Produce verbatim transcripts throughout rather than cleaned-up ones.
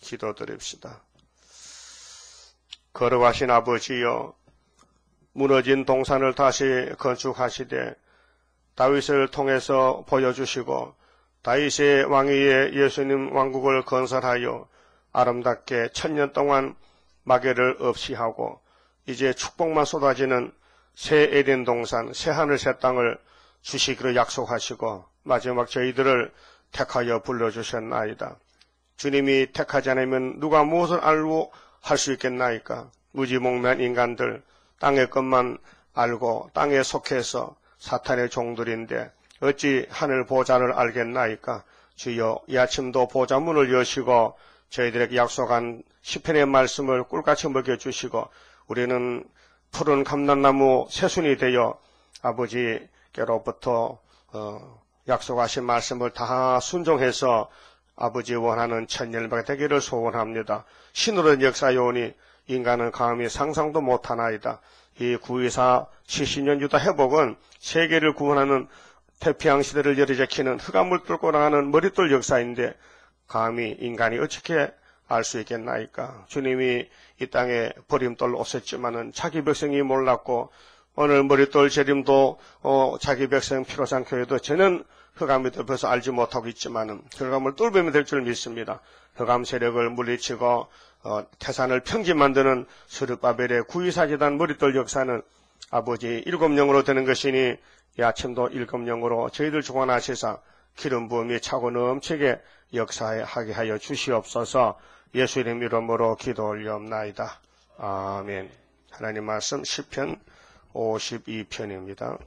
기도드립시다. 거룩하신 아버지여, 무너진 동산을 다시 건축하시되 다윗을 통해서 보여주시고 다윗의 왕위에 예수님 왕국을 건설하여 아름답게 천년 동안 마개를 없이 하고 이제 축복만 쏟아지는 새 에덴 동산, 새 하늘 새 땅을 주시기로 약속하시고 마지막 저희들을 택하여 불러주셨나이다. 주님이 택하지 않으면 누가 무엇을 알고 할 수 있겠나이까? 무지몽매한 인간들, 땅의 것만 알고 땅에 속해서 사탄의 종들인데 어찌 하늘 보좌를 알겠나이까? 주여, 이 아침도 보좌문을 여시고 저희들에게 약속한 시편의 말씀을 꿀같이 먹여주시고 우리는 푸른 감람나무 새순이 되어 아버지께로부터 어, 약속하신 말씀을 다 순종해서 아버지 원하는 천년배가 되기를 소원합니다. 신으로 역사요오니 인간은 감히 상상도 못하나이다. 이 구이사 칠십 년 유다 회복은 세계를 구원하는 태평양 시대를 열어제키는 흑암을 뚫고 나가는 머릿돌 역사인데 감히 인간이 어떻게 알 수 있겠나이까? 주님이 이 땅에 버림돌로 오셨지만은 자기 백성이 몰랐고 오늘 머릿돌 재림도 어, 자기 백성 피로상 교회도 저는 흑암이 덮여서 알지 못하고 있지만은 흑암을 뚫으면 될 줄 믿습니다. 흑암 세력을 물리치고 어, 태산을 평지 만드는 스룹바벨의 구이사재단 머릿돌 역사는 아버지 일곱 영으로 되는 것이니 이 아침도 일곱 영으로 저희들 주관하시사 기름 부음이 차고 넘치게 역사하게 하여 주시옵소서. 예수님 이름으로 기도 올리옵나이다. 아멘. 하나님 말씀 시편 오십이 편입니다.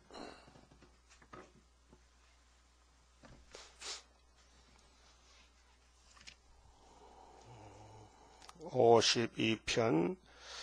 오십이 편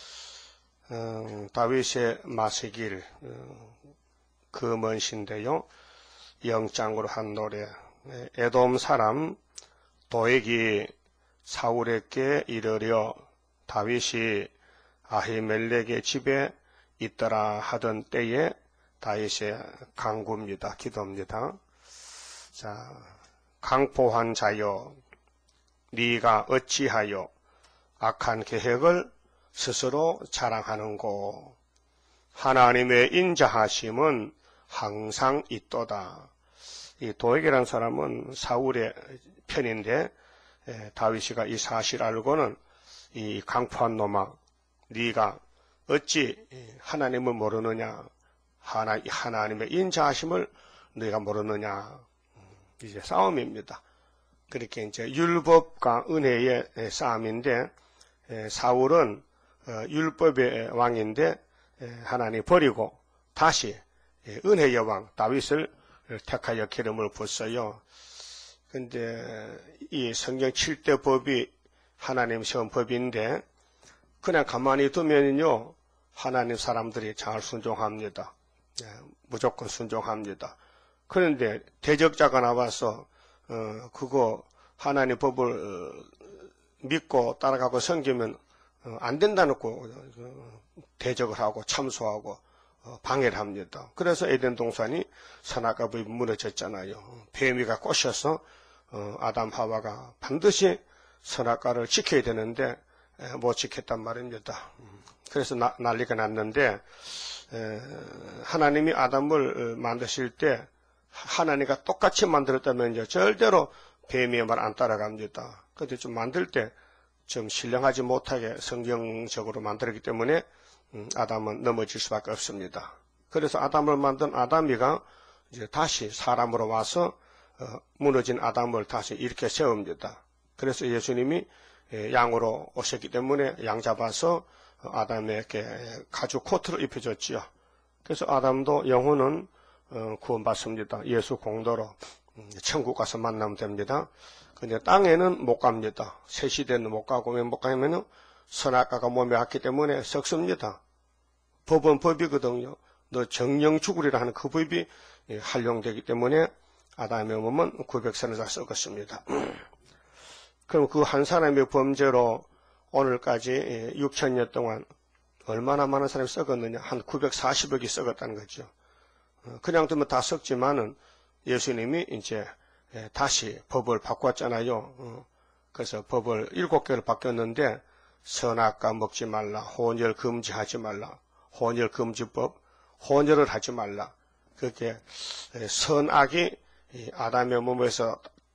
음, 다윗의 마시길 음, 그 먼 시인데요. 영장으로 한 노래. 에돔 사람 도액이 사울에게 이르려 다윗이 아히멜렉의 집에 있더라 하던 때에 다윗의 강구입니다. 기도입니다. 자, 강포한 자여, 네가 어찌하여 악한 계획을 스스로 자랑하는고? 하나님의 인자하심은 항상 있도다. 이 도액이라는 사람은 사울의 편인데 에, 다윗이가 이 사실 알고는 이 강포한 놈아, 네가 어찌 하나님을 모르느냐? 하나, 하나님의 인자하심을 네가 모르느냐? 이제 싸움입니다. 그렇게 이제 율법과 은혜의 싸움인데 에, 사울은 어, 율법의 왕인데 에, 하나님 버리고 다시 에, 은혜의 왕 다윗을 택하여 기름을 붓어요. 근데 이 성경 칠 대 법이 하나님 세운 법인데 그냥 가만히 두면요 하나님 사람들이 잘 순종합니다. 예, 무조건 순종합니다. 그런데 대적자가 나와서 어, 그거 하나님 법을 어, 믿고 따라가고 섬기면 어, 안 된다는 거 어, 대적을 하고 참소하고 어, 방해를 합니다. 그래서 에덴 동산이 선악과법이 무너졌잖아요. 뱀이가 꼬셔서 어, 아담 하와가 반드시 선악과를 지켜야 되는데 에, 못 지켰단 말입니다. 그래서 나, 난리가 났는데 에, 하나님이 아담을 만드실 때 하나님과 똑같이 만들었다면요 절대로 뱀의 말 안 따라갑니다. 그런데 좀 만들 때 좀 신령하지 못하게 성경적으로 만들었기 때문에 음, 아담은 넘어질 수밖에 없습니다. 그래서 아담을 만든 아담이가 이제 다시 사람으로 와서 어, 무너진 아담을 다시 이렇게 세웁니다. 그래서 예수님이 양으로 오셨기 때문에 양 잡아서 아담에게 가죽 코트를 입혀줬지요. 그래서 아담도 영혼은 어, 구원받습니다. 예수 공도로 음, 천국 가서 만나면 됩니다. 근데 땅에는 못 갑니다. 새 시대는 못 가고 왜 못 가냐면은 선악과가 몸에 왔기 때문에 썩습니다. 법은 법이거든요. 너 정령 죽으리라 하는 그 법이 활용되기 때문에 아담의 몸은 구백 선을 다 썩었습니다. 그럼 그 한 사람의 범죄로 오늘까지 육천 년 동안 얼마나 많은 사람이 썩었느냐? 한 구백사십억이 썩었다는 거죠. 그냥 두면 다 썩지만은 예수님이 이제 다시 법을 바꿨잖아요. 그래서 법을 일곱 개를 바뀌었는데 선악과 먹지 말라, 혼혈 금지하지 말라, 혼혈 금지법, 혼혈을 하지 말라. 그렇게 선악이 아담의 몸에서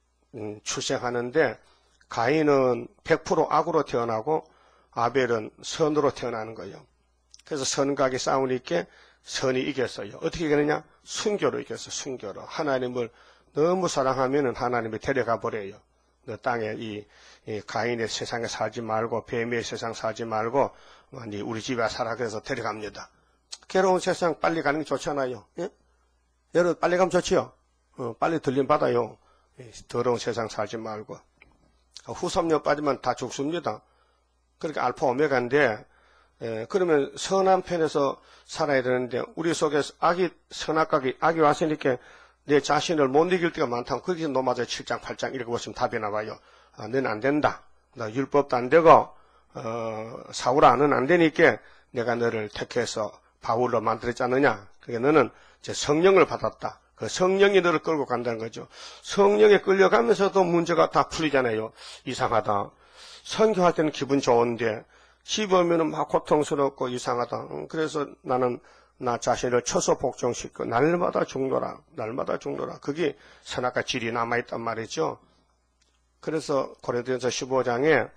출생하는데 가인은 백 퍼센트 악으로 태어나고 아벨은 선으로 태어나는 거예요. 그래서 선각이 싸우니까 선이 이겼어요. 어떻게 이겼느냐? 순교로 이겼어. 순교로. 하나님을 너무 사랑하면 하나님이 데려가 버려요. 너 땅에 이, 이 가인의 세상에 살지 말고 뱀의 세상 살지 말고 우리 집에 살아. 그래서 데려갑니다. 괴로운 세상 빨리 가는 게 좋잖아요. 예? 여러분 빨리 가면 좋지요. 어, 빨리 들림 받아요. 더러운 세상 살지 말고. 후삼년 빠지면 다 죽습니다. 그러니까 알파 오메가인데 에, 그러면 선한 편에서 살아야 되는데 우리 속에 악이 선악각이 악이 왔으니까 내 자신을 못 이길 때가 많다면 거기서 노마저 칠 장 팔 장 이렇게 보시면 답이 나와요. 아, 너는 안 된다. 나 율법도 안 되고 어, 사울아 너는 안 되니까 내가 너를 택해서 바울로 만들었지 않느냐. 그러니까 너는 이제 성령을 받았다. 그 성령이 너를 끌고 간다는 거죠. 성령에 끌려가면서도 문제가 다 풀리잖아요. 이상하다. 선교할 때는 기분 좋은데 집에 오면은 막 고통스럽고 이상하다. 그래서 나는 나 자신을 처소 복종시키고 날마다 죽노라. 날마다 죽노라. 그게 선악과 질이 남아있단 말이죠. 그래서 고린도전서 십오 장에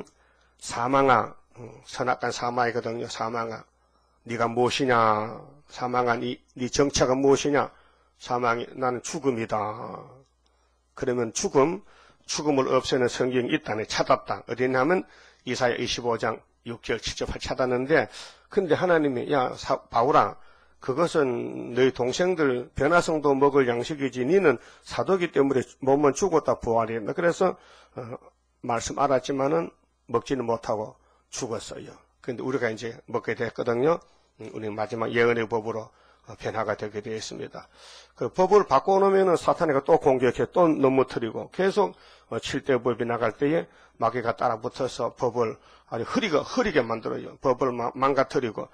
사망아, 선악과 사망이거든요. 사망아. 네가 무엇이냐. 사망아 네, 네 정체가 무엇이냐. 사망이 나는 죽음이다. 그러면 죽음, 죽음을 없애는 성경이 있다네. 찾았다. 어디 있냐면 이사야 이십오 장 육 절 칠 절 찾았는데 근데 하나님이 야 사, 바울아 그것은 너희 동생들 변화성도 먹을 양식이지 니는 사도기 때문에 몸은 죽었다 부활이 했다. 그래서 어, 말씀 알았지만은 먹지는 못하고 죽었어요. 근데 우리가 이제 먹게 됐거든요. 우리 마지막 예언의 법으로 변화가 되게 되어 있습니다. 그 법을 바꿔놓으면 사탄이가 또 공격해 또 넘어뜨리고 계속 칠 대 법이 나갈 때에 마귀가 따라 붙어서 법을 아주 흐리게, 흐리게 만들어요. 법을 망가뜨리고.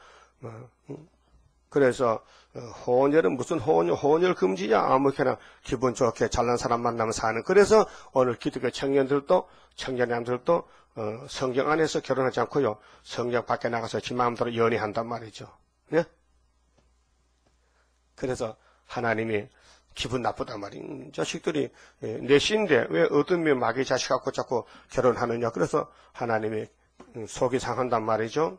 그래서 혼혈은 무슨 혼혈, 혼혈 금지야. 아무렇게나 기분 좋게 잘난 사람 만나면 사는. 그래서 오늘 기독교 청년들도 청년들도 성경 안에서 결혼하지 않고요. 성경 밖에 나가서 지 마음대로 연애한단 말이죠. 네? 그래서 하나님이 기분 나쁘단 말이에요. 자식들이 내 씨인데 왜 어떤 면 마귀 자식 갖고 자꾸 결혼하느냐. 그래서 하나님이 속이 상한단 말이죠.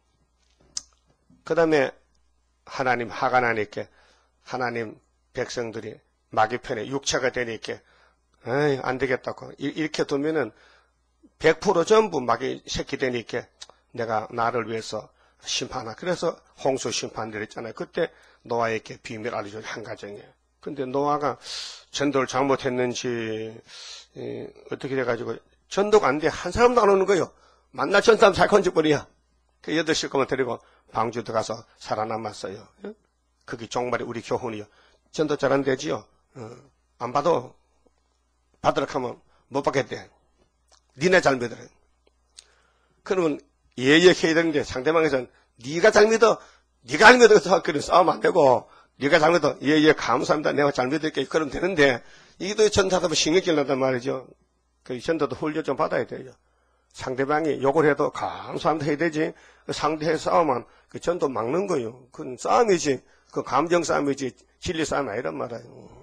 그 다음에 하나님 화가 나니까 하나님 백성들이 마귀 편에 육체가 되니까 에이, 안 되겠다고 이렇게 두면은 백 퍼센트 전부 마귀 새끼 되니까 내가 나를 위해서 심판하. 그래서 홍수 심판들 있잖아요. 그때 노아에게 비밀 알려준 한 가정이에요. 근데 노아가 전도를 잘못했는지 에, 어떻게 돼가지고 전도가 안 돼. 한 사람도 안 오는 거예요. 만날 천 사람 잘 건져버려. 그 여덟 식구만 데리고 방주 들어가서 살아남았어요. 그게 정말이 우리 교훈이요. 전도 잘 안 되지요. 어, 안 받아. 받으라고 하면 못 받겠대. 니네 잘 믿으래. 그러면 예역해야 되는데 상대방에서는 네가 잘 믿어. 네가 잘 믿어서 그런 싸움 안 되고 네가 잘 믿어. 예예 감사합니다. 내가 잘 믿을게. 그러면 되는데 이게 또 전도하다 신경질 난단 말이죠. 그 전도도 훈련 좀 받아야 돼요. 상대방이 욕을 해도 감사합니다 해야 되지. 상대에 싸우면 그 전도 막는 거예요. 그건 싸움이지. 그 감정 싸움이지 진리 싸움 아니란 말이에요.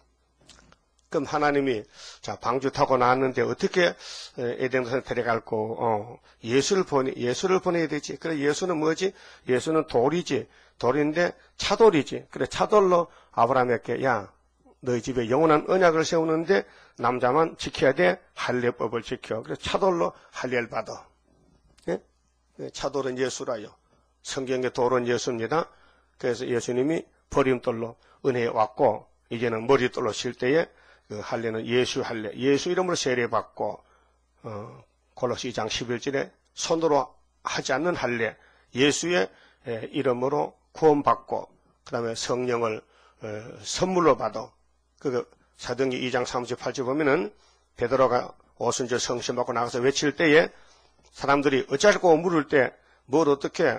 그럼 하나님이 자 방주 타고 나왔는데 어떻게 에덴에서 데려갈고 어, 예수를 보내 예수를 보내야 되지. 그래 예수는 뭐지? 예수는 돌이지. 돌인데 차돌이지. 그래 차돌로 아브라함에게 야 너희 집에 영원한 언약을 세우는데 남자만 지켜야 돼. 할례법을 지켜. 그래서 차돌로 할례를 받아. 예? 차돌은 예수라요. 성경의 돌은 예수입니다. 그래서 예수님이 버림돌로 은혜에 왔고 이제는 머리돌로 실 때에 그 할례는 예수 할례, 예수 이름으로 세례받고 어, 골로새 이 장 십일 절에 손으로 하지 않는 할례, 예수의 에, 이름으로 구원받고 그 다음에 성령을 에, 선물로 받아. 그 사도행전 이 장 삼십팔 절 보면은 베드로가 오순절 성신 받고 나가서 외칠 때에 사람들이 어쩌고 물을 때 뭘 어떻게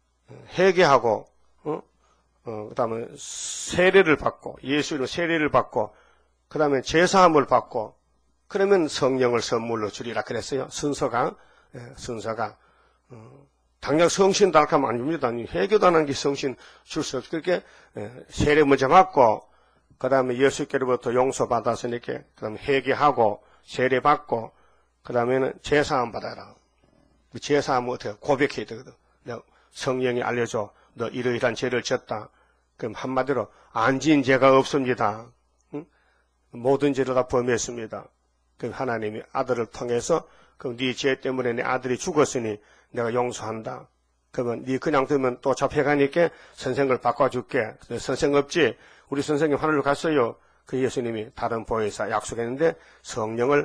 회개하고 어? 어, 그 다음에 세례를 받고 예수 이름 세례를 받고 그 다음에 제사함을 받고 그러면 성령을 선물로 주리라 그랬어요. 순서가, 예, 순서가. 어, 당장 성신 달하면 안 줍니다. 회개도 안 한 게 성신 줄 수 없어. 그렇게 예, 세례 먼저 받고, 그 다음에 예수께로부터 용서받았으니까, 그 다음에 회개하고, 세례 받고, 그 다음에는 제사함 받아라. 제사함은 어떻게 고백해야 되거든. 내가 성령이 알려줘. 너 이러이러한 죄를 졌다. 그럼 한마디로 안 지은 죄가 없습니다. 응? 모든 죄를 다 범했습니다. 그럼 하나님이 아들을 통해서 그럼 네 죄 때문에 내 아들이 죽었으니 내가 용서한다. 그러면 네 그냥 두면 또 잡혀가니까 선생을 바꿔줄게. 선생 없지? 우리 선생님 하늘로 갔어요. 그 예수님이 다른 보혜사 약속했는데 성령을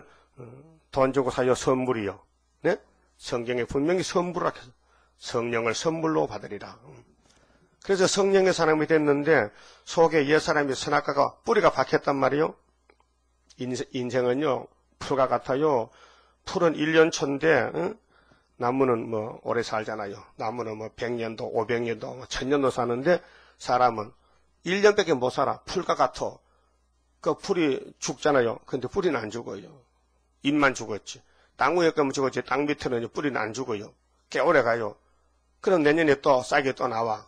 돈 주고 사요 선물이요. 네? 성경에 분명히 선물이라 해서 성령을 선물로 받으리라. 그래서 성령의 사람이 됐는데 속에 옛사람이 선악과가 뿌리가 박혔단 말이요. 인생, 인생은요 풀과 같아요. 풀은 일 년 초인데 응? 나무는 뭐 오래 살잖아요. 나무는 뭐 백 년도 오백 년도 뭐 천 년도 사는데 사람은 일 년밖에 못 살아. 풀과 같아. 그 풀이 죽잖아요. 근데 뿌리는 안 죽어요. 잎만 죽었지. 땅 위에 거면 죽었지. 땅 밑에는 뿌리는 안 죽어요. 꽤 오래 가요. 그럼 내년에 또 싹이 또 나와.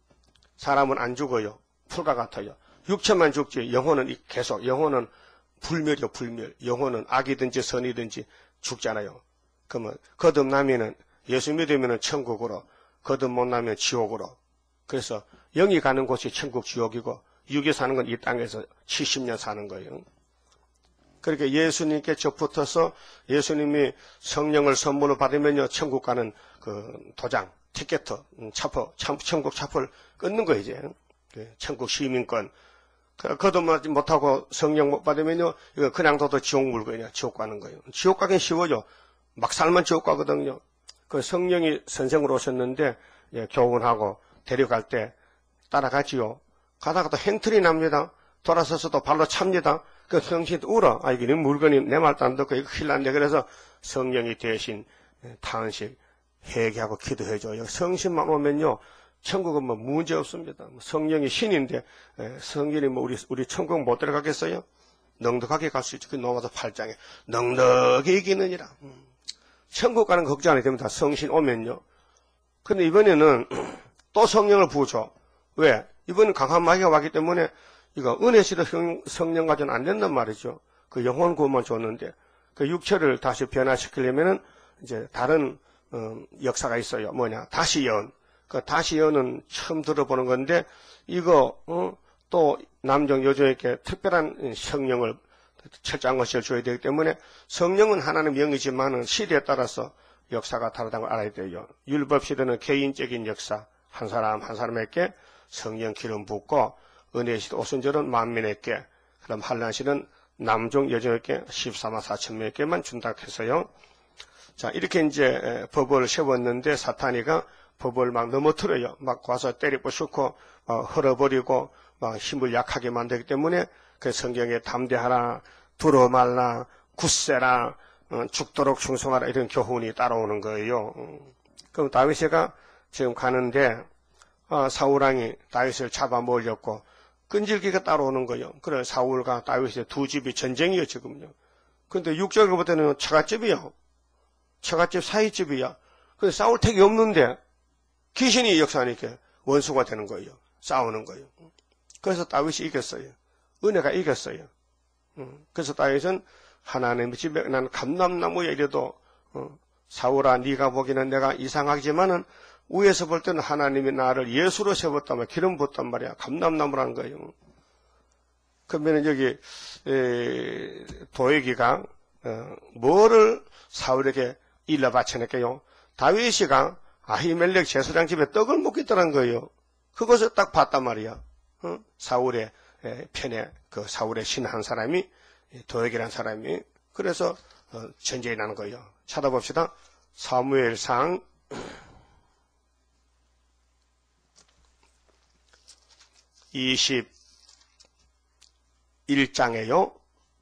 사람은 안 죽어요. 풀과 같아요. 육체만 죽지. 영혼은 계속. 영혼은 불멸이요, 불멸. 영혼은 악이든지 선이든지 죽잖아요. 그러면 거듭나면은 예수 믿으면은 천국으로, 거듭 못 나면 지옥으로. 그래서 영이 가는 곳이 천국 지옥이고 육이 사는 건 이 땅에서 칠십 년 사는 거예요. 그러니까 예수님께 접붙어서 예수님이 성령을 선물로 받으면요 천국 가는 그 도장, 티켓, 차표, 천국 차표를 끊는 거예요 이제. 천국 시민권. 거듭나지 못하고 성령 못 받으면요 이거 그냥 둬도 지옥 물건이야. 지옥 가는 거예요. 지옥 가긴 쉬워요. 막 살면 지옥 가거든요. 그 성령이 선생으로 오셨는데 예, 교훈하고 데려갈 때 따라가지요. 가다가 또 행틀이 납니다. 돌아서서 또 발로 찹니다. 그 성신이 울어. 아, 이게 물건이 내 말도 안 듣고 이거 큰일 났네. 그래서 성령이 대신 탄식, 회개하고 기도해줘요. 성신만 오면요, 천국은 뭐 문제 없습니다. 성령이 신인데, 성신이 뭐 우리, 우리 천국 못 들어가겠어요? 넉넉하게 갈 수 있죠. 그 로마서 팔 장에. 넉넉히 이기느니라. 천국 가는 거 걱정 안 해도 됩니다. 성신 오면요. 근데 이번에는 또 성령을 부어줘. 왜? 이번엔 강한 마귀가 왔기 때문에 이거 은혜시도 성령 가지고는 안 된단 말이죠. 그 영혼 구원만 줬는데 그 육체를 다시 변화시키려면은 이제 다른 어, 역사가 있어요. 뭐냐? 다시 예언. 그 다시 예언은 처음 들어보는 건데 이거 어, 또 남정 여정에게 특별한 성령을 철저한 것을 줘야 되기 때문에 성령은 하나님 영이지만은 시대에 따라서 역사가 다르다는 걸 알아야 돼요. 율법 시대는 개인적인 역사, 한 사람 한 사람에게 성령 기름 붓고 은혜 시대 오순절은 만민에게, 그럼 한란 시는 남종 여종에게 십사만 사천 명에게만 준다고 했어요. 자, 이렇게 이제 법을 세웠는데 사탄이가 법을 막 넘어뜨려요. 막 와서 때리부수고 막 헐어버리고 막 힘을 약하게 만들기 때문에 그 성경에 담대하라, 두려 말라, 굳세라, 어, 죽도록 충성하라 이런 교훈이 따라오는 거예요. 그럼 다윗이가 지금 가는데 아, 사울왕이 다윗을 잡아먹으려고 끈질기가 따라오는 거예요. 그래 사울과 다윗의 두 집이 전쟁이에요 지금요. 근데 육 절을 볼 때는 처갓집이요. 처갓집 사이집이야. 근데 싸울 택이 없는데 귀신이 역사하니까 원수가 되는 거예요. 싸우는 거예요. 그래서 다윗이 이겼어요. 은혜가 이겼어요. 그래서 다윗은 하나님의 집에 난 감람나무에 이래도 어, 사울아 네가 보기는 내가 이상하지만은 위에서 볼 때는 하나님이 나를 예수로 세웠단 말이야. 기름 붓단 말이야. 감람나무라는 거예요. 그러면 여기 에, 도액이가 어, 뭐를 사울에게 일러 바쳐냈게요? 다윗이가 아히멜렉 제사장 집에 떡을 먹겠다는 거예요. 그것을 딱 봤단 말이야. 어? 사울의 에, 편에 그 사울의 신 한 사람이 도액이라는 사람이 그래서 어, 전쟁이 나는 거예요. 찾아봅시다. 사무엘상 이십일 장에요.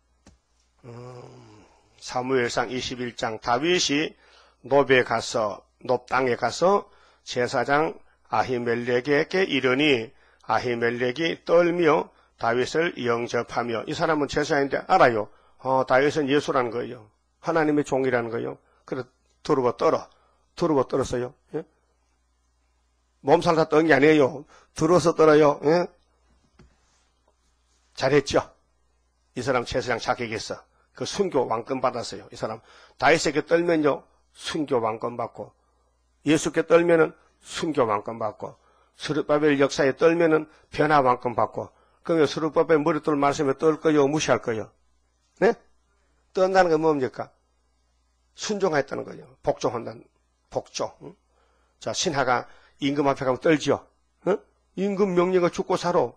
음, 사무엘상 이십일 장 다윗이 노베에 가서 높 땅에 가서 제사장 아히멜렉에게 이르니 아히멜렉이 떨며 다윗을 영접하며 이 사람은 제사장인데 알아요. 어, 다윗은 예수라는 거예요. 하나님의 종이라는 거예요. 그래 두루버 떨어. 두루버 떨었어요. 예? 몸살 다 떤 게 아니에요. 들어서 떨어요. 예? 잘했죠. 이 사람 제사장 자격했어. 그 순교 왕권 받았어요. 이 사람 다윗에게 떨면요 순교 왕권 받고, 예수께 떨면은 순교 왕권 받고, 스룹바벨 역사에 떨면은 변화 왕권 받고. 그러면 스룹바벨 머리돌 말씀에 떨 거요, 무시할 거요? 네? 떤다는 건 뭡니까? 순종했다는 거예요. 복종한다는 복종. 응? 자, 신하가 임금 앞에 가면 떨지요. 응? 임금 명령을 죽고 살아.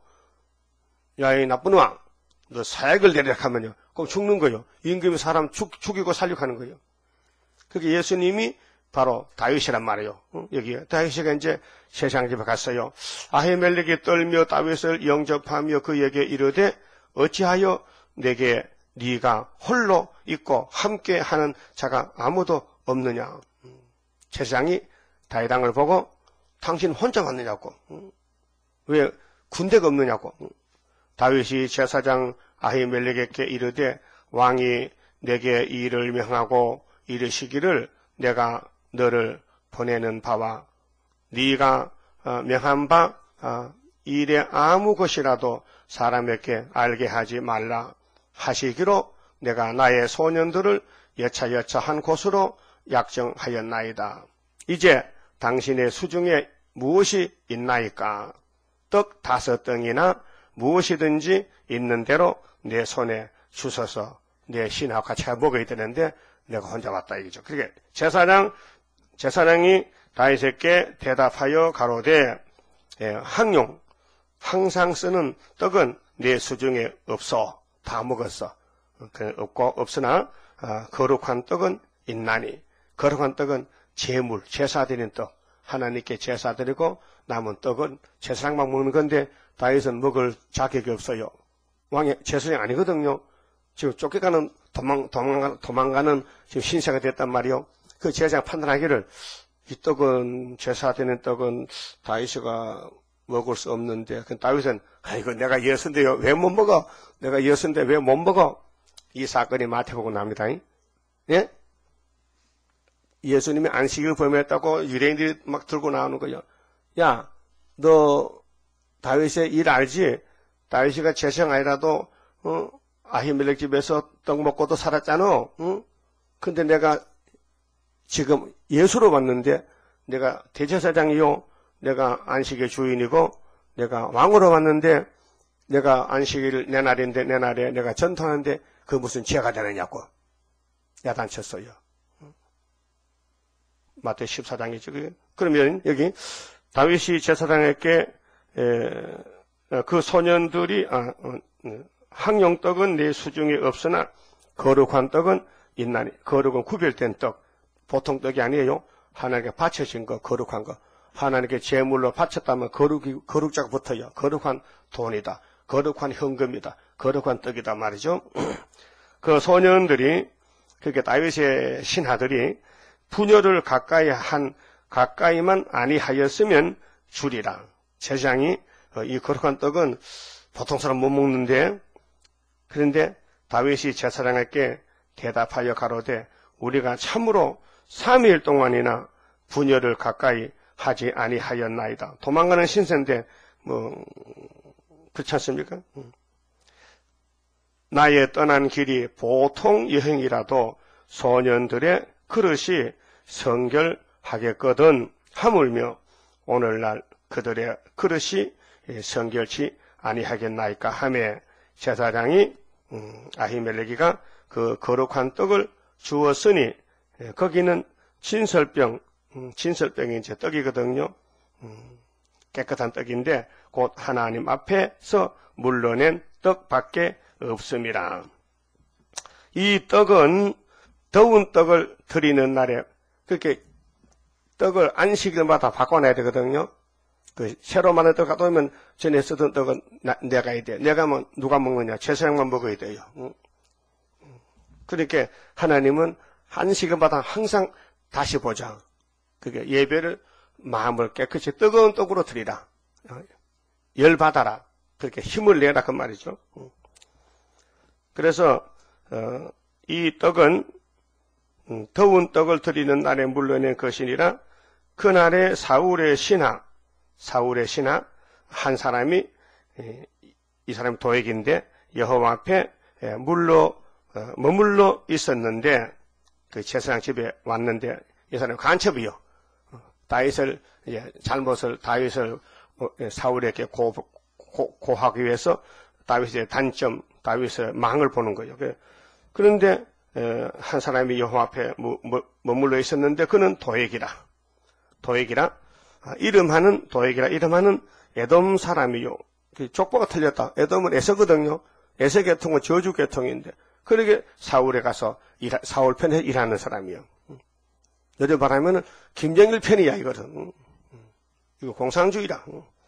야, 이 나쁜 왕, 너 사약을 내리라 하면요, 그럼 죽는 거예요. 임금이 사람 죽, 죽이고 살육하는 거예요. 그게 예수님이 바로 다윗이란 말이에요. 응? 여기 다윗이가 이제 세상 집에 갔어요. 아히멜렉이 떨며 다윗을 영접하며 그에게 이르되 어찌하여 내게 네가 홀로 있고 함께하는 자가 아무도 없느냐. 제사장이 다윗 왕을 보고 당신 혼자 왔느냐고. 왜 군대가 없느냐고. 다윗이 제사장 아히멜렉에게 이르되 왕이 내게 이 일을 명하고 이르시기를 내가 너를 보내는 바와 네가 명한 바 일에 아무 것이라도 사람에게 알게 하지 말라 하시기로 내가 나의 소년들을 여차여차 한 곳으로 약정하였나이다. 이제 당신의 수중에 무엇이 있나이까? 떡 다섯 덩이나 무엇이든지 있는 대로 내 손에 주셔서 내 신하와 같이 먹어야 되는데 내가 혼자 왔다 이거죠. 그러니까 제사장 제사장이 다윗에게 대답하여 가로되 예, 항용 항상 쓰는 떡은 내 수중에 없어. 다 먹었어. 그 없고 없으나 어, 거룩한 떡은 있나니. 거룩한 떡은 제물, 제사 드리는 떡. 하나님께 제사 드리고 남은 떡은 제사장만 먹는 건데 다윗은 먹을 자격이 없어요. 왕의 제사장 아니거든요. 지금 쫓겨가는 도망, 도망가, 도망가는 지금 신세가 됐단 말이요. 그 제사장 판단하기를 이 떡은 제사 드리는 떡은 다윗이가 먹을 수 없는데, 그 다윗은 아이고 내가 예수인데요 왜 못 먹어? 내가 예수인데 왜 못 먹어? 이 사건이 마태복음 나옵니다. 예? 예수님이 안식일 범했다고 유대인들이 막 들고 나오는 거예요. 야, 너 다윗의 일 알지? 다윗이가 제사장 아니라도 어, 아히멜렉 집에서 떡 먹고도 살았잖아. 응? 근데 내가 지금 예수로 왔는데 내가 대제사장이요. 내가 안식의 주인이고 내가 왕으로 왔는데 내가 안식일 내 날인데 내 날에 내가 전통하는데 그 무슨 죄가 되느냐고 야단쳤어요. 마태 십사 장이죠. 그러면 여기 다윗이 제사장에게 에, 그 소년들이 아, 어, 항용떡은 내 수중에 없으나 거룩한 떡은 있나니. 거룩은 구별된 떡, 보통 떡이 아니에요. 하나님께 바쳐진 거, 거룩한 거. 하나님께 제물로 바쳤다면 거룩이, 거룩자가 붙어요. 거룩한 돈이다. 거룩한 현금이다. 거룩한 떡이다 말이죠. 그 소년들이, 그렇게 다윗의 신하들이 분열을 가까이 한, 가까이만 아니하였으면 주리라. 제사장이 이 거룩한 떡은 보통 사람 못 먹는데, 그런데 다윗이 제사장에게 대답하여 가로되 우리가 참으로 삼 일 동안이나 분열을 가까이 하지 아니하였나이다. 도망가는 신세인데 뭐 그렇지 않습니까? 나의 떠난 길이 보통 여행이라도 소년들의 그릇이 성결하겠거든 하물며 오늘날 그들의 그릇이 성결치 아니하겠나이까 하며 제사장이 음, 아히멜렉이가 그 거룩한 떡을 주었으니 거기는 진설병, 음, 진설병이 이제 떡이거든요. 음, 깨끗한 떡인데 곧 하나님 앞에서 물러낸 떡밖에 없습니다. 이 떡은 더운 떡을 드리는 날에 그렇게 떡을 안식일마다 바꿔놔야 되거든요. 그 새로 만든 떡 갖다 오면 전에 쓰던 떡은 나, 내가 해야 돼. 내가 뭐 누가 먹느냐? 제사장만 먹어야 돼요. 응? 그러니까 하나님은 안식일마다 항상 다시 보자. 그게 예배를 마음을 깨끗이 뜨거운 떡으로 드리라. 열 받아라. 그렇게 힘을 내라 그 말이죠. 그래서 어, 이 떡은 음, 더운 떡을 드리는 날에 물러낸 것이니라. 그날에 사울의 신하, 사울의 신하 한 사람이 에, 이 사람이 도액인데 여호와 앞에 에, 물러 어, 머물러 있었는데 그 제사장 집에 왔는데 이 사람이 간첩이요. 다윗을 예, 잘못을 다윗을 어, 사울에게 고, 고, 고하기 위해서 다윗의 단점, 다윗의 망을 보는 거예요. 그런데 에, 한 사람이 여호와 앞에 머, 머, 머물러 있었는데 그는 도액이라, 도액이라 아, 이름하는 도액이라 이름하는 에돔 사람이요. 족보가 틀렸다. 에돔은 에서거든요. 에서 계통은 저주 계통인데 그러게 사울에 가서 일, 사울 편에 일하는 사람이요. 요즘 말하면은 김정일 편이야 이거는. 이거 공산주의라.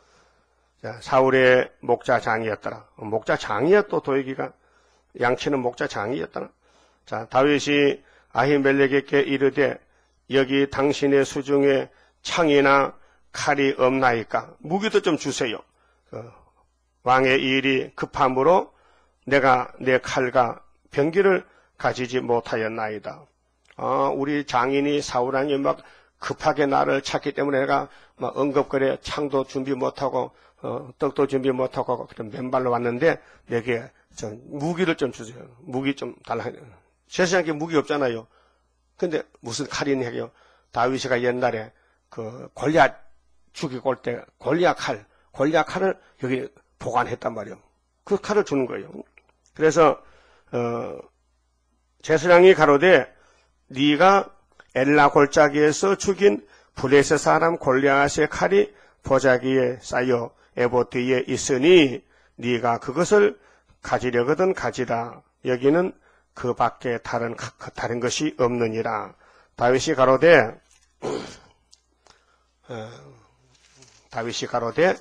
자, 사울의 목자장이었더라. 목자장이야 또 도액이가 양치는 목자장이었더라. 자, 다윗이 아히멜렉에게 이르되 여기 당신의 수중에 창이나 칼이 없나이까? 무기도 좀 주세요. 어, 왕의 일이 급함으로 내가 내 칼과 병기를 가지지 못하였나이다. 아, 우리 장인이 사울왕이 막 급하게 나를 찾기 때문에 내가 막 응급거래 창도 준비 못하고 어, 떡도 준비 못하고 그런 맨발로 왔는데 내게 저 무기를 좀 주세요. 무기 좀 달라. 제사장께 무기 없잖아요. 근데 무슨 칼이냐 해요. 다윗이가 옛날에 그 골리앗 죽이고 올 때 골리앗 칼, 골리앗 칼을 여기 보관했단 말이에요. 그 칼을 주는 거예요. 그래서 어, 제사장이 가로되 네가 엘라 골짜기에서 죽인 블레셋 사람 골리앗의 칼이 보자기에 쌓여 에봇 뒤에 있으니 네가 그것을 가지려거든 가지라. 여기는 그 밖에 다른 다른 것이 없느니라. 다윗이 가로되 어, 다윗이 가로되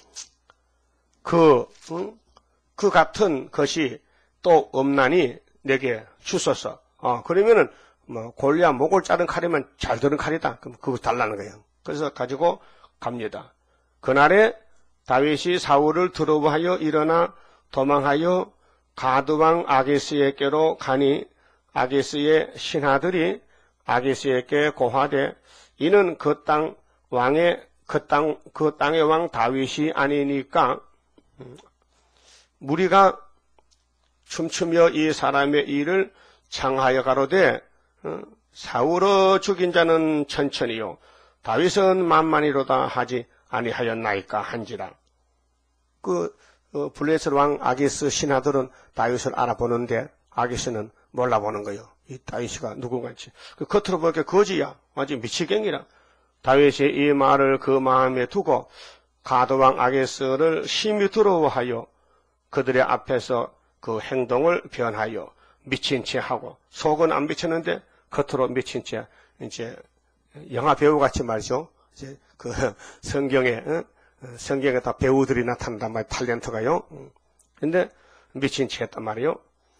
그, 응? 그 같은 것이 또 없나니 내게 주소서. 어, 그러면은 뭐 골리앗 목을 자른 칼이면 잘 드는 칼이다. 그럼 그거 달라는 거예요. 그래서 가지고 갑니다. 그날에 다윗이 사울을 두려워하여 일어나 도망하여 가드왕 아기스에게로 가니 아기스의 신하들이 아기스에게 고하되 이는 그 땅 왕의 그 땅 그 땅의 왕 다윗이 아니니까 무리가 춤추며 이 사람의 일을 창하여 가로되 사울을 죽인 자는 천천히요 다윗은 만만히로다 하지 아니하였나이까 한지라. 그 어, 블레셋 왕 아기스 신하들은 다윗을 알아보는데 아기스는 몰라보는 거예요. 이 다윗이가 누군가인지. 그 겉으로 보니까 거지야. 완전 미치겠니라. 다윗이 이 말을 그 마음에 두고 가드왕 아기스를 심히 두려워하여 그들의 앞에서 그 행동을 변하여 미친 채 하고 속은 안 미쳤는데 겉으로 미친 채 이제 영화 배우 같이 말이죠. 이제 그 성경에 어? 성경에 다 배우들이 나타난단 말이에요. 탤런트가요. 근데 미친 채 했단 말이에요.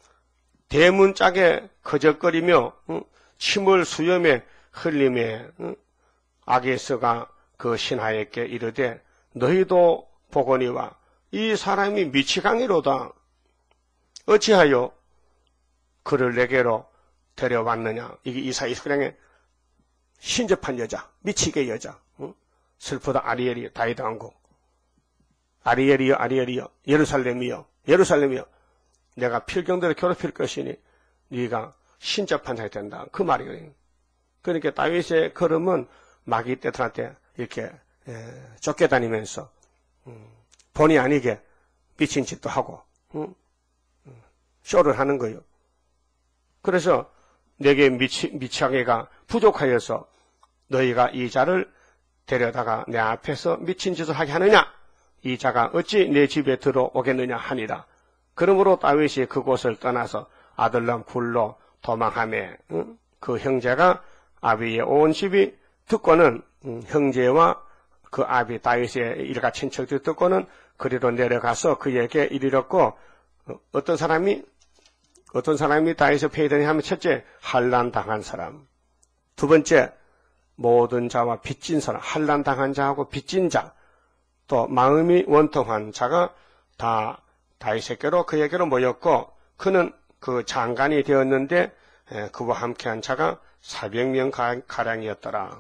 대문짝에 거적거리며 어? 침을 수염에 흘림에 어? 아기스가 그 신하에게 이르되 너희도 보거니와 이 사람이 미치광이로다. 어찌하여 그를 내게로 데려왔느냐. 이게 이사야 이스라엘의 신접한 여자, 미치게 여자. 응? 슬프다 아리엘이여 다윗 왕국. 아리엘이여 아리엘이여 예루살렘이여 예루살렘이여 내가 필경들을 괴롭힐 것이니 네가 신접한 자가 된다. 그 말이거든요. 그러니까 다윗의 걸음은 마귀 떼들한테 이렇게 에, 쫓겨다니면서 음, 본의 아니게 미친 짓도 하고 음, 음, 쇼를 하는 거예요. 그래서 내게 미치, 미치하게가 부족하여서 너희가 이 자를 데려다가 내 앞에서 미친 짓을 하게 하느냐? 이 자가 어찌 내 집에 들어오겠느냐 하니라. 그러므로 다윗이 그곳을 떠나서 아들람 굴로 도망하매 응? 그 형제가 아비의 온 집이 듣고는 응, 형제와 그 아비 다윗의 일가 친척들이 듣고는 그리로 내려가서 그에게 이르렀고 어떤 사람이 어떤 사람이 다윗을 패이더니 하면 첫째 환난 당한 사람, 두 번째 모든 자와 빚진 사람, 환난 당한 자하고 빚진 자, 또 마음이 원통한 자가 다 다윗에게로 그에게로 모였고 그는 그 장관이 되었는데 그와 함께한 자가 사백 명 가량이었더라.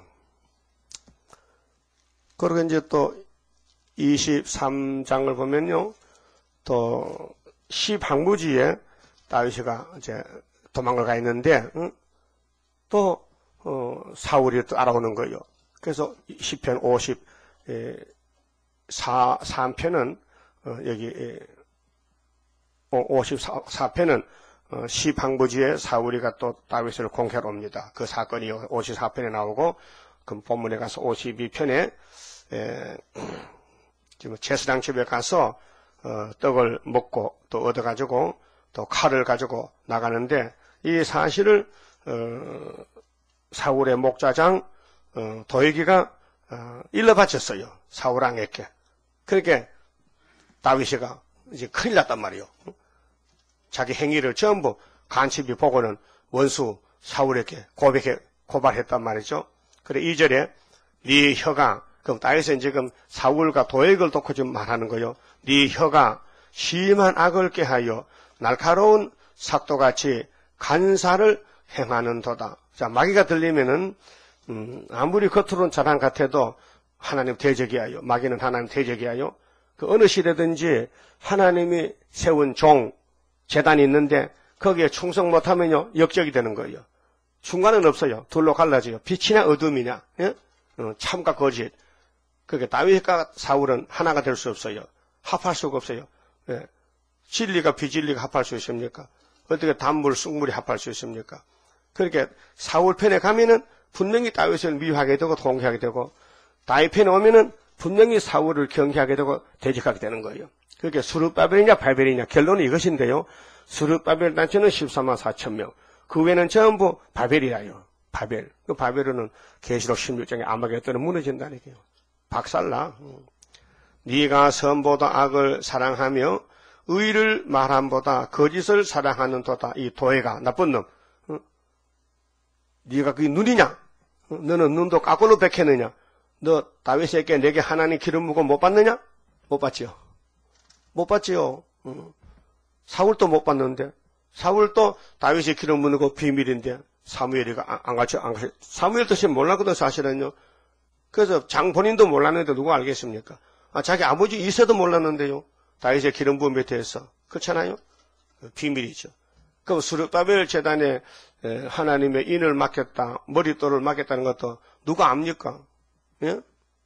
그리고 이제 또 이십삼 장을 보면요, 또 시방무지에 다윗이가 이제 도망을 가 있는데, 응? 또 어, 사울이 또 알아오는 거예요. 그래서 시편 오십사 편은 어, 여기 오십사 편은 어, 시방무지에 사울이가 또 다윗을 공격하러 옵니다. 그 사건이 오십사 편에 나오고, 그 본문에 가서 오십이 편에 에, 지금 제사장 집에 가서 어, 떡을 먹고 또 얻어가지고 또 칼을 가지고 나가는데, 이 사실을 어, 사울의 목자장 어, 도에기가 어, 일러 바쳤어요. 사울 왕에게. 그러니까 다윗이가 이제 큰일 났단 말이에요. 자기 행위를 전부 간첩이 보고는 원수 사울에게 고백해 고발했단 말이죠. 그래 이 절에 네 혀가, 그럼 다윗은 지금 사울과 도액을 놓고 지금 말하는 거요. 네 혀가 심한 악을 꾀하여 날카로운 삭도같이 간사를 행하는도다. 자, 마귀가 들리면은 음, 아무리 겉으로는 자랑 같아도 하나님 대적이하여, 마귀는 하나님 대적이하여, 그 어느 시대든지 하나님이 세운 종 제단이 있는데 거기에 충성 못하면요 역적이 되는 거예요. 중간은 없어요. 둘로 갈라져요. 빛이냐 어둠이냐, 예? 어, 참과 거짓. 그게 다윗과 사울은 하나가 될 수 없어요. 합할 수가 없어요. 예. 진리가 비진리가 합할 수 있습니까? 어떻게 단물 쑥물이 합할 수 있습니까? 그렇게 사울 편에 가면은 분명히 다윗을 미워하게 되고 공격하게 되고, 다윗 편에 오면은 분명히 사울을 경계하게 되고 대적하게 되는 거예요. 그렇게 스룹바벨이냐 바벨이냐, 결론은 이것인데요. 스룹바벨 단체는 십사만 사천 명, 그 외에는 전부 바벨이라요. 바벨. 그 바벨은 계시록 십육 장에 아마겟돈은 무너진다는 얘기예요. 박살나. 네가 선보다 악을 사랑하며 의를 말함보다 거짓을 사랑하는 도다. 이 도애가 나쁜 놈. 네가 그게 눈이냐? 너는 눈도 까꾸로 백했느냐? 너 다윗에게 내게 하나님 기름 부고 못 받느냐? 못 받지요. 못 받지요. 사울도 못 받는데, 사울도 다윗이 기름 부는 거 비밀인데 사무엘이가 안 같이 안 같이 사무엘 뜻이 몰랐거든 사실은요. 그래서 장 본인도 몰랐는데 누가 알겠습니까? 아, 자기 아버지 이세도 몰랐는데요. 다윗의 기름 부음에 대해서. 그렇잖아요. 비밀이죠. 그럼 스룹바벨 제단에 하나님의 인을 맡겼다, 머릿돌을 맡겼다는 것도 누가 압니까? 예?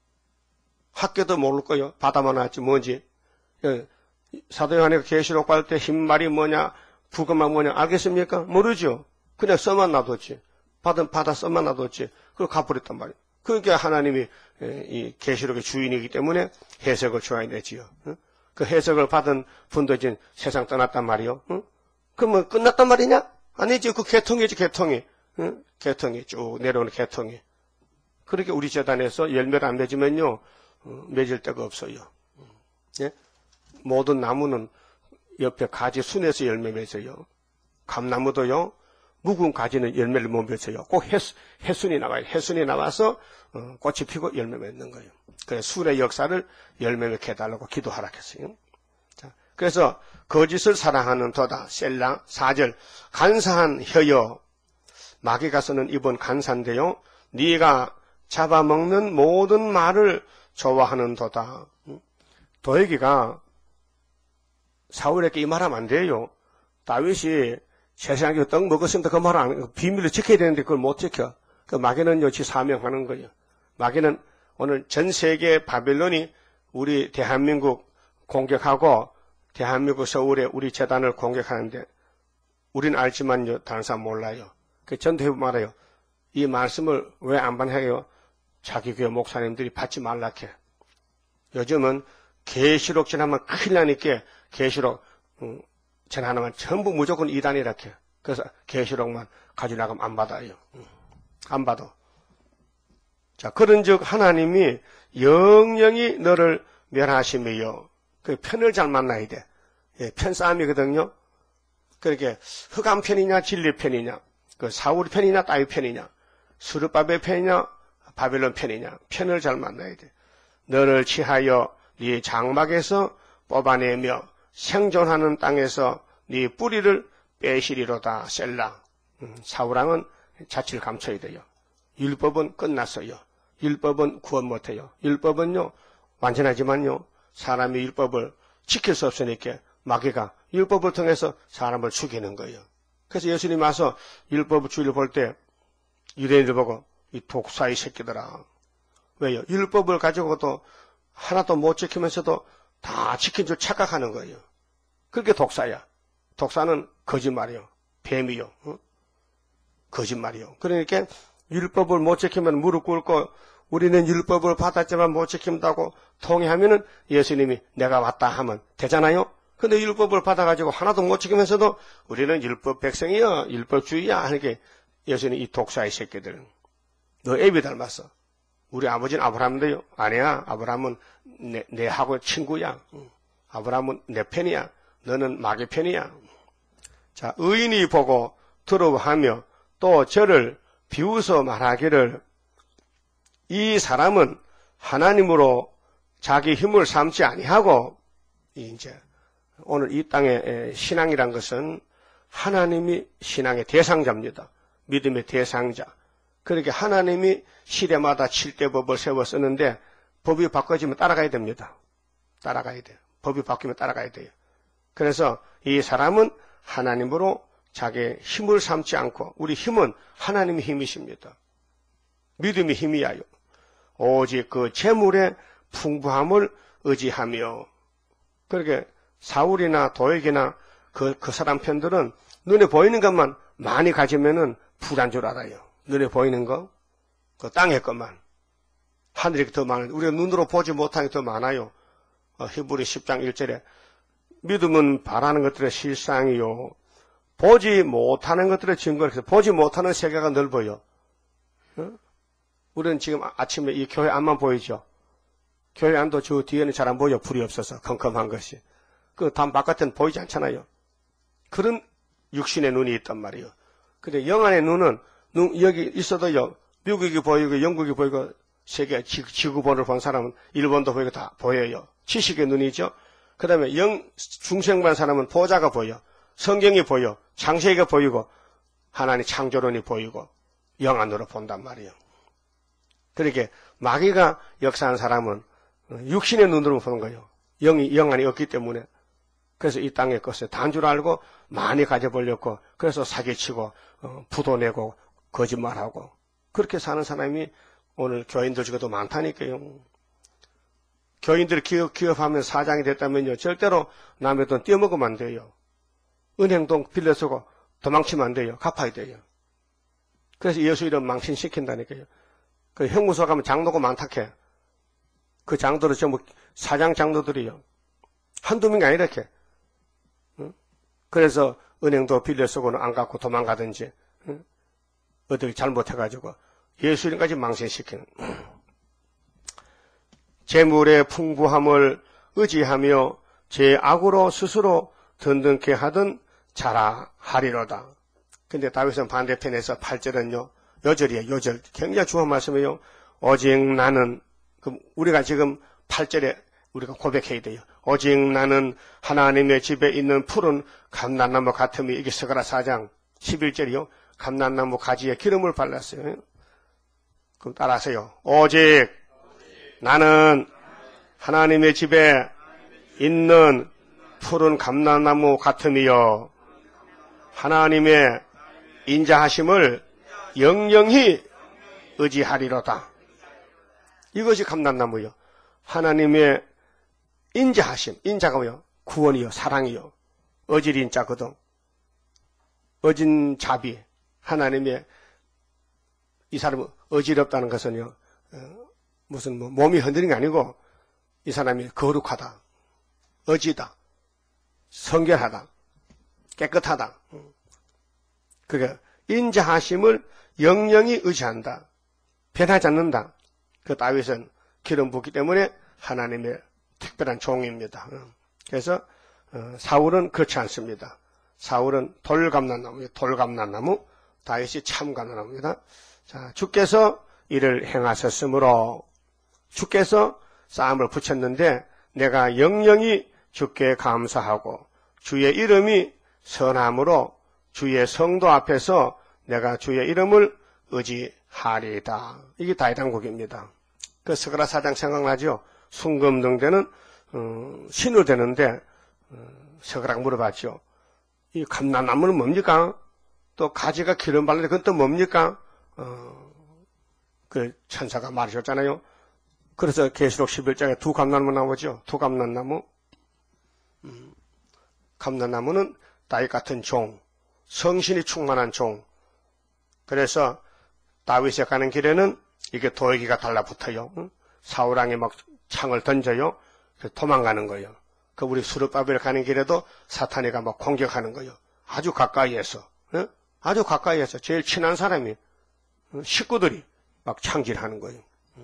학교도 모를 거요. 바다만 왔지 뭔지. 예. 사도 요한의 계시록 받을 때 흰말이 뭐냐, 붉은말 뭐냐 알겠습니까? 모르죠. 그냥 써만 놔뒀지. 받은 바다 써만 놔뒀지. 그걸 갚으랬단 말이에요. 그러니까 하나님이 이 계시록의 주인이기 때문에 해석을 줘야 되지요. 그 해석을 받은 분도 이제 세상 떠났단 말이요. 그러면 끝났단 말이냐? 아니지. 그 계통이지, 계통이. 계통이 쭉 내려오는 계통이. 그렇게 우리 재단에서 열매를 안 맺으면요 맺을 데가 없어요. 예? 모든 나무는 옆에 가지 순에서 열매 맺어요. 감나무도요 묵은 가지는 열매를 못 맺어요. 꼭 해수, 해순이 나와요. 해순이 나와서 어, 꽃이 피고 열매 맺는 거예요. 그래서 순의 역사를 열매 맺게 해달라고 기도하라 했어요. 자, 그래서 거짓을 사랑하는 도다. 셀라 사 절 간사한 혀여. 마귀가 쓰는 이번 간사인데요. 네가 잡아먹는 모든 말을 좋아하는 도다. 도에기가 사울에게 이 말하면 안 돼요. 다윗이 세상에 떡 먹었으면 그 말 안, 비밀을 지켜야 되는데 그걸 못 지켜. 그 마귀는 여치 사명하는 거예요. 마귀는 오늘 전 세계 바빌론이 우리 대한민국 공격하고 대한민국 서울에 우리 재단을 공격하는데 우리는 알지만요, 다른 사람 몰라요. 그 전도해 말해요. 이 말씀을 왜 안 반해요? 자기 교회 목사님들이 받지 말라게. 요즘은 계시록 전하면 큰일 나니까 계시록 음, 전하면 전부 무조건 이단이라게. 그래서 계시록만 가져나가면 안 받아요. 음, 안 받아. 자, 그런즉 하나님이 영영이 너를 멸하심이요. 그 편을 잘 만나야 돼. 예, 편싸움이거든요. 그렇게 흑암 편이냐 진리 편이냐, 그 사울 편이냐 다윗 편이냐, 스룹바벨 편이냐 바벨론 편이냐, 편을 잘 만나야 돼. 너를 취하여 네 장막에서 뽑아내며 생존하는 땅에서 네 뿌리를 빼시리로다 셀라. 음, 사울왕은 자취를 감춰야 돼요. 율법은 끝났어요. 율법은 구원 못해요. 율법은요 완전하지만요 사람이 율법을 지킬 수 없으니까 마귀가 율법을 통해서 사람을 죽이는 거예요. 그래서 예수님이 와서 율법을 주의를 볼 때 유대인들 보고 이 독사의 새끼들아. 왜요? 율법을 가지고도 하나도 못 지키면서도 다 지킨 줄 착각하는 거예요. 그렇게 독사야. 독사는 거짓말이요. 뱀이요. 어? 거짓말이요. 그러니까 율법을 못 지키면 무릎 꿇고 우리는 율법을 받았지만 못 지킨다고 통회하면은 예수님이 내가 왔다 하면 되잖아요. 근데 율법을 받아가지고 하나도 못 지키면서도 우리는 율법 백성이야, 율법주의야 하는 게 예수님 이 독사의 새끼들. 너 애비 닮았어. 우리 아버지는 아브라함인데요. 아니야. 아브라함은 내, 내하고 친구야. 아브라함은 내 편이야. 너는 마귀 편이야. 자, 의인이 보고 두려워하며 또 저를 비웃어 말하기를 이 사람은 하나님으로 자기 힘을 삼지 아니하고 이제 오늘 이 땅의 신앙이란 것은 하나님이 신앙의 대상자입니다. 믿음의 대상자. 그렇게 하나님이 시대마다 칠대법을 세워 쓰는데 법이 바꿔지면 따라가야 됩니다. 따라가야 돼요. 법이 바뀌면 따라가야 돼요. 그래서 이 사람은 하나님으로 자기의 힘을 삼지 않고 우리 힘은 하나님의 힘이십니다. 믿음의 힘이야요. 오직 그 재물의 풍부함을 의지하며 그렇게 사울이나 도액이나 그, 그 사람 편들은 눈에 보이는 것만 많이 가지면은 부란 줄 알아요. 눈에 보이는 거, 그 땅의 것만. 하늘이 더 많아요. 우리가 눈으로 보지 못한 게 더 많아요. 어, 히브리 십 장 일 절에 믿음은 바라는 것들의 실상이요. 보지 못하는 것들의 증거를 해서 보지 못하는 세계가 넓어요. 어? 우리는 지금 아침에 이 교회 안만 보이죠. 교회 안도 저 뒤에는 잘 안 보여. 불이 없어서 컴컴한 것이. 그 담 바깥에는 보이지 않잖아요. 그런 육신의 눈이 있단 말이에요. 근데 영안의 눈은 눈, 여기 있어도요. 미국이 보이고 영국이 보이고 세계 지구본을 본 사람은 일본도 보이고 다 보여요. 지식의 눈이죠. 그 다음에 영 중생반 사람은 보좌가 보여. 성경이 보여. 창세기가 보이고 하나님 창조론이 보이고 영안으로 본단 말이에요. 그렇게 마귀가 역사한 사람은 육신의 눈으로 보는 거예요. 영이 영안이 없기 때문에. 그래서 이 땅의 것을 단 줄 알고 많이 가져보려고 그래서 사기치고 어, 부도 내고 거짓말하고 그렇게 사는 사람이 오늘 교인들 중에도 많다니까요. 교인들이 기업, 기업하면 사장이 됐다면요. 절대로 남의 돈 떼먹으면 안 돼요. 은행돈 빌려쓰고 도망치면 안 돼요. 갚아야 돼요. 그래서 예수 이름 망신시킨다니까요. 그 형무소 가면 장로가 많다케. 그 장도를 전부 사장 장로들이요. 한두 명이 아니라 이렇게. 응? 그래서 은행도 빌려쓰고는 안 갚고 도망가든지 응? 어떻게 잘못해가지고 예수 이름까지 망신시키는. 재물의 풍부함을 의지하며 제 악으로 스스로 든든케 하던 자라 하리로다. 근데 다윗은 반대편에서 팔 절은요. 요절이에요. 요절. 굉장히 중요한 말씀이에요. 오직 나는 우리가 지금 팔 절에 우리가 고백해야 돼요. 오직 나는 하나님의 집에 있는 푸른 감람나무 같음이 이게 스가랴 사 장 십일 절이요. 감람나무 가지에 기름을 발랐어요. 그럼 따라하세요. 오직 나는 하나님의 집에 있는 푸른 감람나무 같음이요. 하나님의 인자하심을 영영히 의지하리로다. 이것이 감람나무요. 하나님의 인자하심. 인자가 뭐요? 구원이요. 사랑이요. 어질인 자거든. 어진 자비. 하나님의 이 사람은 어지럽다는 것은요. 어, 무슨 뭐 몸이 흔들린 게 아니고 이 사람이 거룩하다. 어지다. 성결하다. 깨끗하다. 그게 인자하심을 영영히 의지한다. 변하지 않는다. 그 다윗은 기름 붓기 때문에 하나님의 특별한 종입니다. 그래서 사울은 그렇지 않습니다. 사울은 돌감람나무, 돌감람나무, 다윗이 참감람나무입니다. 자, 주께서 이를 행하셨으므로 주께서 싸움을 붙였는데 내가 영영히 주께 감사하고 주의 이름이 선함으로 주의 성도 앞에서 내가 주의 이름을 의지하리이다. 이게 다윗왕국입니다. 그 스가랴 사 장 생각나죠? 순금등대는 어, 신으로 되는데 어, 스가랴가 물어봤죠. 이 감람나무는 뭡니까? 또 가지가 기름 발라데 그건 또 뭡니까? 어, 그 천사가 말하셨잖아요. 그래서 계시록 십일 장에 두 감람나무 나오죠. 두 감람나무. 음, 감람나무는 다윗 같은 종, 성신이 충만한 종. 그래서 다윗이 가는 길에는 이게 도끼가 달라붙어요. 응? 사울왕이 막 창을 던져요. 그래서 도망가는 거예요. 그 우리 수르바벨 가는 길에도 사탄이가 막 공격하는 거예요. 아주 가까이에서, 응? 아주 가까이에서 제일 친한 사람이 응? 식구들이 막 창질하는 거예요.